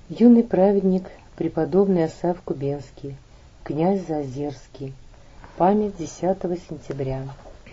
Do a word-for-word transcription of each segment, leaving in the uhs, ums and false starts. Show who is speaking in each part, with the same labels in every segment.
Speaker 1: Юный праведник, преподобный Асаф Кубенский, князь Заозерский. Память десятого сентября.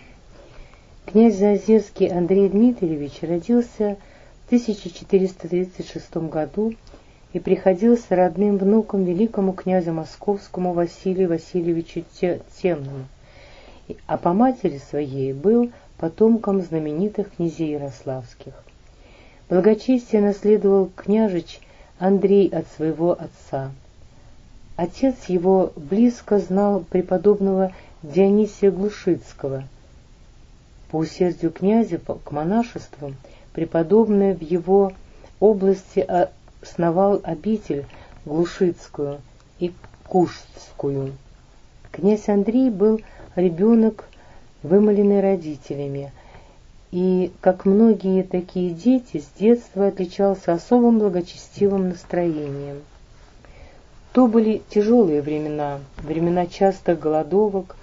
Speaker 1: Князь Заозерский Андрей Дмитриевич родился в тысяча четыреста тридцать шестом году и приходился родным внуком великому князю московскому Василию Васильевичу Темному, а по матери своей был потомком знаменитых князей ярославских. Благочестие наследовал княжич Андрей от своего отца. Отец его близко знал преподобного Дионисия Глушицкого. По усердию князя к монашеству преподобный в его области основал обитель Глушицкую и Кушскую. Князь Андрей был ребенок, вымоленный родителями, и, как многие такие дети, с детства отличался особым благочестивым настроением. То были тяжелые времена, времена частых голодовок,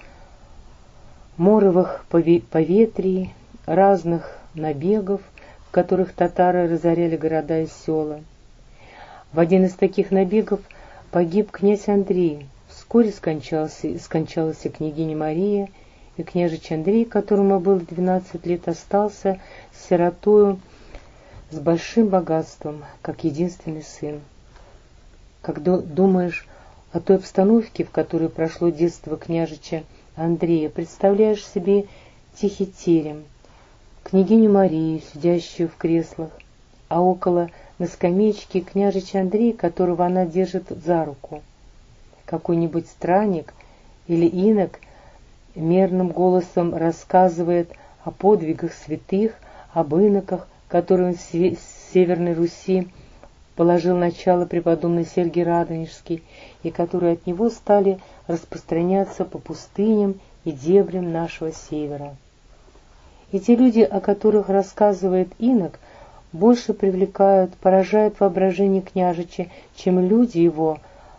Speaker 1: моровых поветрий, разных набегов, в которых татары разоряли города и села. В один из таких набегов погиб князь Андрей, вскоре скончался, скончалась и княгиня Мария, и княжич Андрей, которому было двенадцать лет, остался сиротою с большим богатством, как единственный сын. Когда думаешь о той обстановке, в которой прошло детство княжича Андрея, представляешь себе тихий терем, княгиню Марию, сидящую в креслах, а около на скамеечке княжич Андрей, которого она держит за руку. Какой-нибудь странник или инок мерным голосом рассказывает о подвигах святых, об иноках, которым с Северной Руси положил начало преподобный Сергий Радонежский, и которые от него стали распространяться по пустыням и дебрям нашего севера. И те люди, о которых рассказывает инок, больше привлекают, поражают воображение княжича, чем люди его,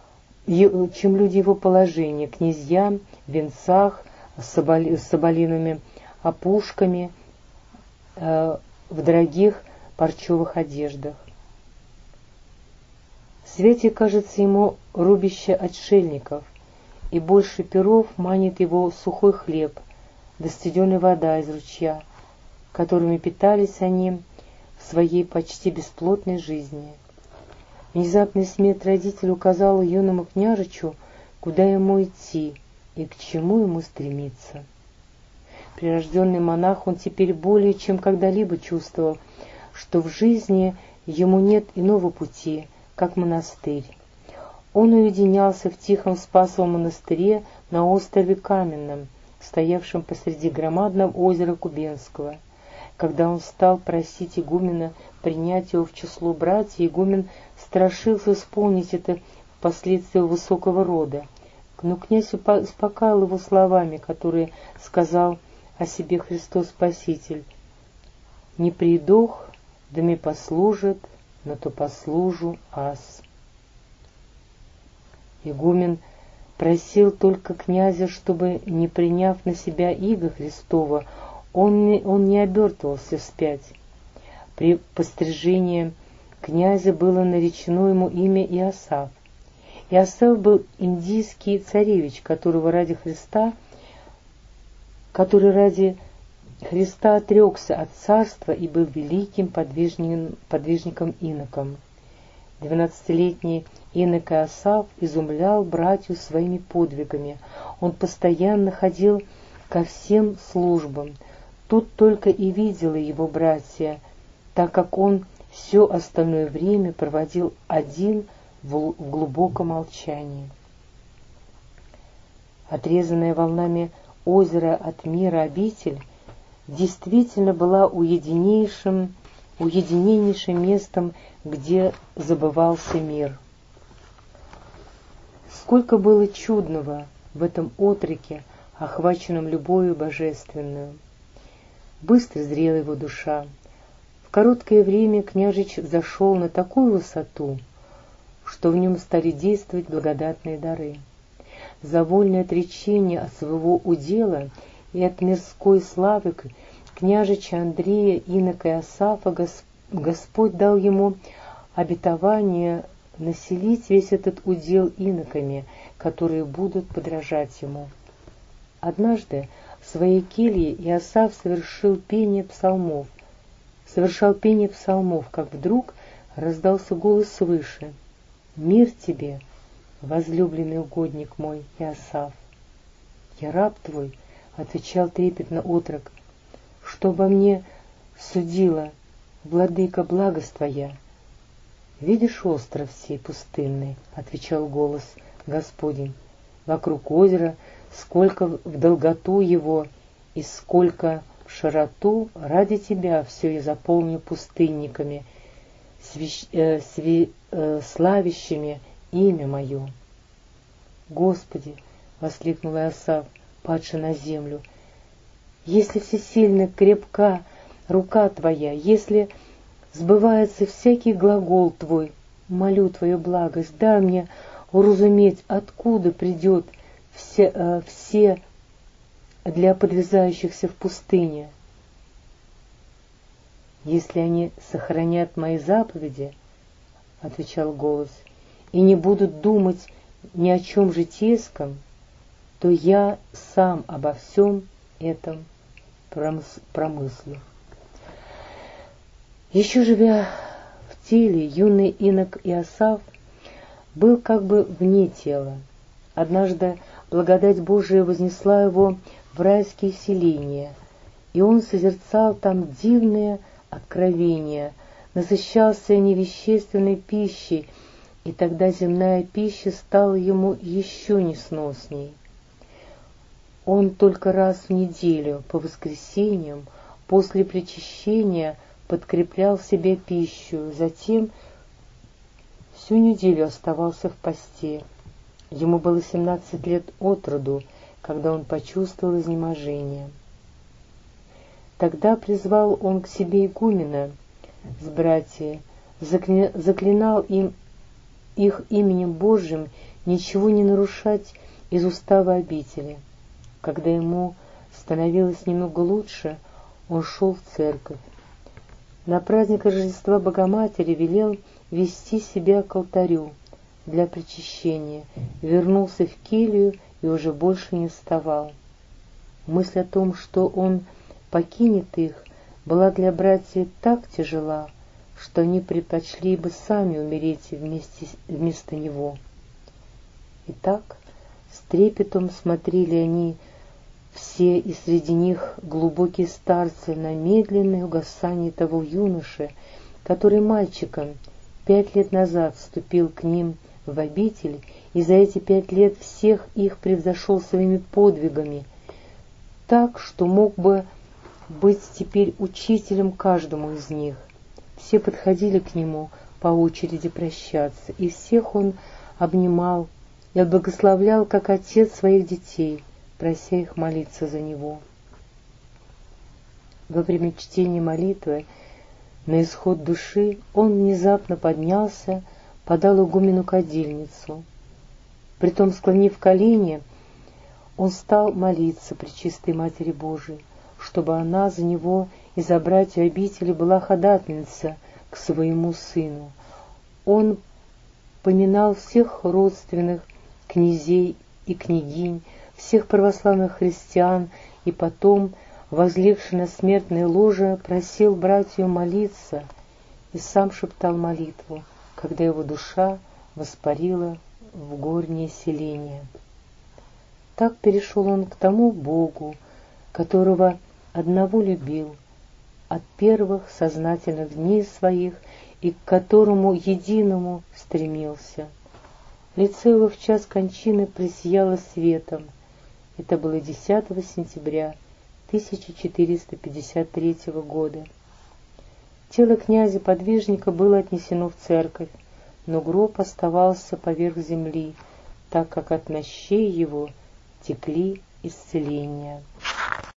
Speaker 1: чем люди его положения, князья в венцах, с соболиными опушками, э, в дорогих парчевых одеждах. В свете кажется ему рубище отшельников, и больше перов манит его сухой хлеб, да студеная вода из ручья, которыми питались они в своей почти бесплотной жизни. Внезапный смерть родителей указала юному княжичу, куда ему идти и к чему ему стремиться. Прирожденный монах, он теперь более чем когда-либо чувствовал, что в жизни ему нет иного пути, как монастырь. Он уединялся в тихом Спасовом монастыре на острове Каменном, стоявшем посреди громадного озера Кубенского. Когда он стал просить игумена принять его в число братьев, игумен страшился исполнить это впоследствии высокого рода. Но князь успокаивал его словами, которые сказал о себе Христос Спаситель: «Не придох, да ми послужит, но то послужу аз». Игумен просил только князя, чтобы, не приняв на себя иго Христова, он не, он не обертывался вспять. При пострижении князя было наречено ему имя Иосаф. Иосаф был индийский царевич, которого ради Христа, который ради Христа отрекся от царства и был великим подвижником, подвижником-иноком. Двенадцатилетний инок Иосаф изумлял братью своими подвигами. Он постоянно ходил ко всем службам. Тут только и видели его братья, так как он все остальное время проводил один в глубоком молчании. Отрезанная волнами озера от мира обитель действительно была уединейшим, уединеннейшим местом, где забывался мир. Сколько было чудного в этом отроке, охваченном любовью божественную! Быстро зрела его душа. В короткое время княжич зашел на такую высоту, что в нем стали действовать благодатные дары. За вольное отречение от своего удела и от мирской славы княжича Андрея, инока Иосафа, Господь дал ему обетование населить весь этот удел иноками, которые будут подражать ему. Однажды в своей келье Иосаф совершил пение псалмов, совершал пение псалмов, как вдруг раздался голос свыше: «Мир тебе, возлюбленный угодник мой Иосаф!» «Я раб твой», — отвечал трепетно отрок, — «что обо мне судила, владыка, благость твоя?» «Видишь остров сей пустынный?» — отвечал голос Господень. «Вокруг озера, сколько в долготу его и сколько в широту, ради тебя все я заполню пустынниками, свящ... э, сви... э, славящими имя мое». «Господи!» — воскликнул Иосаф, падший на землю. «Если всесильна крепка рука твоя, если сбывается всякий глагол твой, молю твою благость, дай мне уразуметь, откуда придет все, э, все для подвязающихся в пустыне. Если они сохранят мои заповеди, — отвечал голос, — и не будут думать ни о чем житейском, то я сам обо всем этом промыслю». Еще живя в теле, юный инок Иосаф был как бы вне тела. Однажды благодать Божия вознесла его в райские селения, и он созерцал там дивные откровения, насыщался невещественной пищей, и тогда земная пища стала ему еще несносней. Он только раз в неделю, по воскресеньям, после причащения, подкреплял себе пищу, затем всю неделю оставался в посте. Ему было семнадцать лет от роду, когда он почувствовал изнеможение. Тогда призвал он к себе игумена с братьями, закля... заклинал им их именем Божьим ничего не нарушать из устава обители. Когда ему становилось немного лучше, он шел в церковь. На праздник Рождества Богоматери велел вести себя к алтарю для причащения, вернулся в келью и уже больше не вставал. Мысль о том, что он покинет их, была для братьев так тяжела, что они предпочли бы сами умереть вместе, вместо него. Итак, с трепетом смотрели они все, и среди них глубокие старцы, на медленное угасание того юноши, который мальчиком пять лет назад вступил к ним в обитель, и за эти пять лет всех их превзошел своими подвигами, так, что мог бы быть теперь учителем каждому из них. Все подходили к нему по очереди прощаться, и всех он обнимал и благословлял, как отец своих детей, прося их молиться за него. Во время чтения молитвы на исход души он внезапно поднялся, подал игумену кадильницу. Притом, склонив колени, он стал молиться пречистой Матери Божией, чтобы она за него и за братью обители была ходатайница к своему сыну. Он поминал всех родственных князей и княгинь, всех православных христиан, и потом, возлегши на смертное ложе, просил братью молиться и сам шептал молитву, когда его душа воспарила в горнее селение. Так перешел он к тому Богу, которого одного любил от первых сознательных дней своих и к которому единому стремился. Лицо его в час кончины просияло светом. Это было десятого сентября тысяча четыреста пятьдесят третьего года. Тело князя-подвижника было отнесено в церковь, но гроб оставался поверх земли, так как от мощей его текли исцеления.